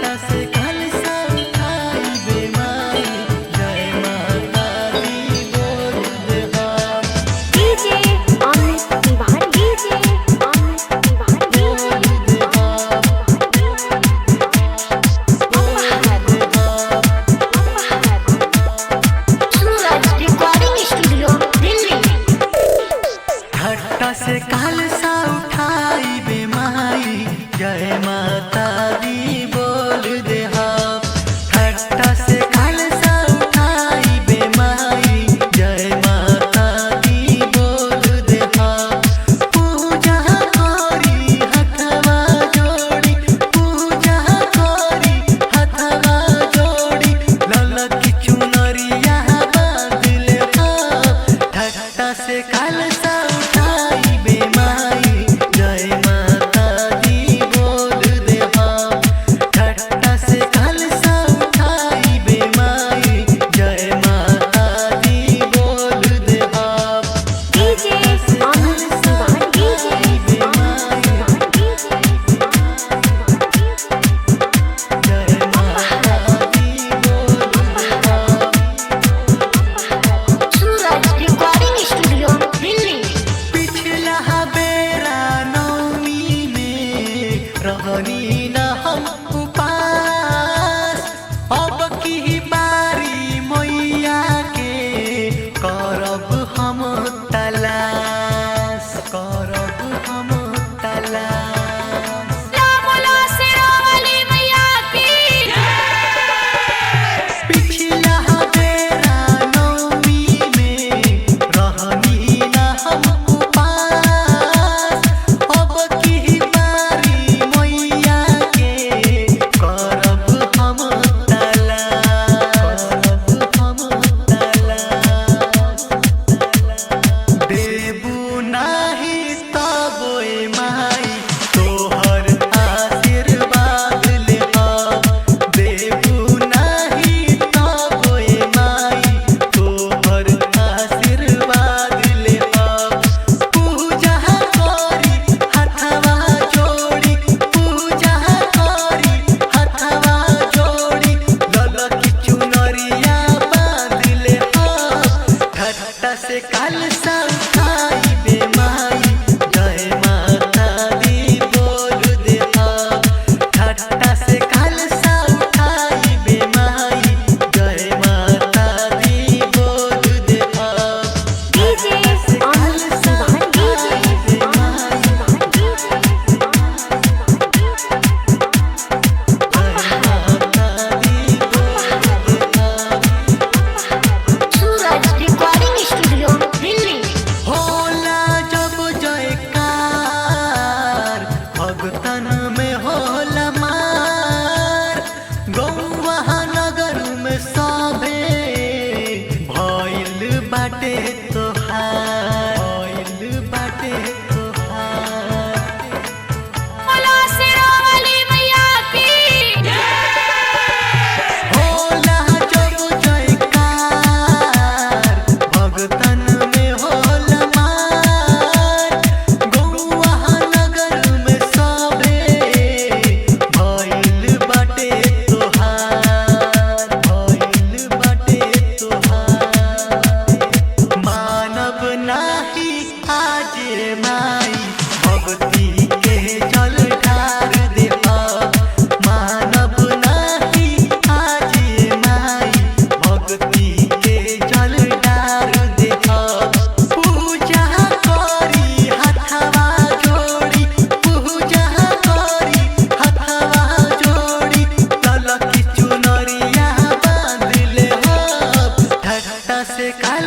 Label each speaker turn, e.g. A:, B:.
A: से कलसा उठाई बे माई जय माता दी बोल दे हम। ठट्टा से कलसा उठाई बे माई जय माता दी बोल दे हम। पूजा करी हथवा जोड़ी, पूजा करी हथवा जोड़ी, ललकी चुनरिया बांध ले हम। ठट्टा से कलसा उठाई बे माई जय माता दी बोल दे हम। ठट्टा से कलसा उठाई बे माई जय माता दी बोल दे हम।
B: डीजे अमित सुभान डीजे
A: बे माई जय माता दी बोल दे हम।
B: Suraj recording studio Delhi.
A: पिछला बेरा नवमी में रहनी न हम उपास, अब की बारी मैया के करब हम तलाश, करब हम तलाश।
B: बोलो शेरावाली मैया की
A: पिछला बेरा नवमी में रहनी न हम उपास, अब की बारी मैया के करब हम तलाश, करब हम तलाश। देबू नाही तबोए माई तोहर आशीर्वाद ले हम। देबू नाही तबोए माई तोहर आशीर्वाद ले हम। पूजा करी हथवा जोड़ी, पूजा करी हथवा जोड़ी, ललकी चुनरिया बांध ले हम। ठट्टा से कलसा उठाई बे माई जय माता दी बोल दे हम। ठट्टा से कलसा उठाई बे माई जय माता दी बोल दे हम।
B: डीजे अमित सुभान डीजे अमित सुभान सूरज रिकॉर्डिंग स्टूडियो दिल्ली।
A: होला जब जयकार भगतन में होला मार, गौवा नगर में सभे भइल बाटे तोहार, भइल बाटे तोहार।
B: बोलो शेरावाली मैया की
A: होला जब जयकार भगतन में होला मार, गौवा नगर में सभे भइल बाटे तोहार, भइल बाटे तोहार। मानव नाही आज माई भक्ति के जल ढार दे हम। मानव नाही आज माई भक्ति के जल ढार दे हम। पूजा करी हथवा जोड़ी, पूजा करी हथवा जोड़ी, ललकी चुनरिया बांध ले हम। ठट्टा से